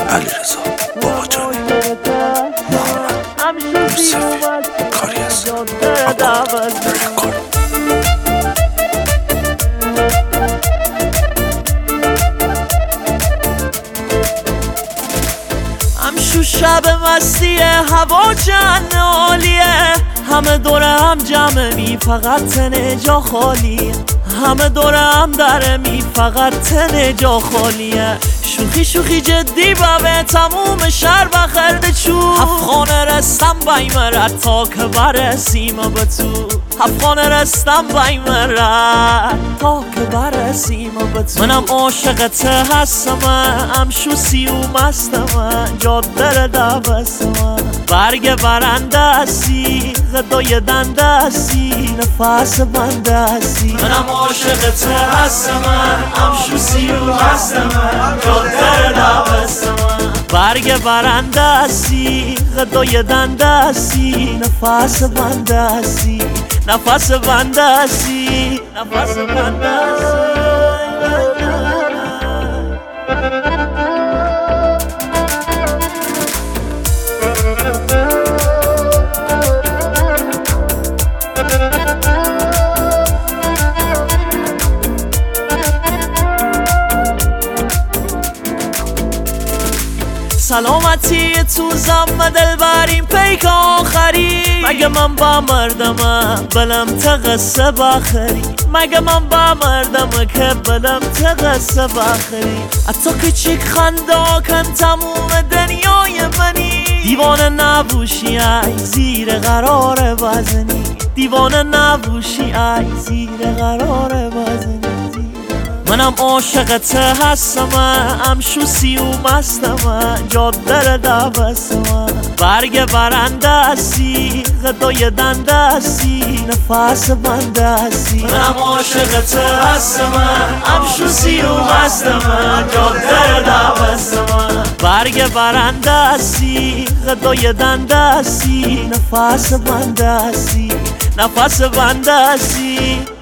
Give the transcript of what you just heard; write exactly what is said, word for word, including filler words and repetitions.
علیرضا باقاجانی، محمد یوسفی، کاری از آکورد رکورد. همشو شب مستی هوا چند عالیه، همه دوره هم جمع می فقط تن جا خالیه، همه دوره هم داره می فقط تن جا خالیه. شوخی شوخی جدی بابه تموم شهر بخرده چو، هفخانه رستم بیمرد تا که برسیم به تو، هفخانه رستم بیمرد تا که برسیم به تو. منم عاشقت هستم، همشو سی و مستم، جاده دبستم، برگ برنده هستی، غدای دنده هستی، نفس بنده هستی. منم عاشقت هستم، همشو سی و مستم، جاده دبستم، برگ برنده هستی، غدای دنده هستی، نفس بنده هستی، نفس بنده هستی، نفس بنده هستی. سلامتی تو زم دل بریم پیک آخری، مگه من با مردمم بلم تقصه بخری، مگه من با مردمم که بلم تقصه بخری. حتی که چیک خنده کن تموم دنیای منی، دیوانه نبوشی ای زیر قرار بزنی، دیوانه نبوشی ای زیر قرار بزنی. منم عاشقت هستم، همشو سی و مستم، جاده دبستم، برگ برنده هستی، غدای دنده هستی، نفس بنده هستی. منم عاشقت هستم، همشو سی و مستم، جاده دبستم، برگ برنده هستی، غدای دنده هستی، نفس بنده هستی، نفس بنده هستی.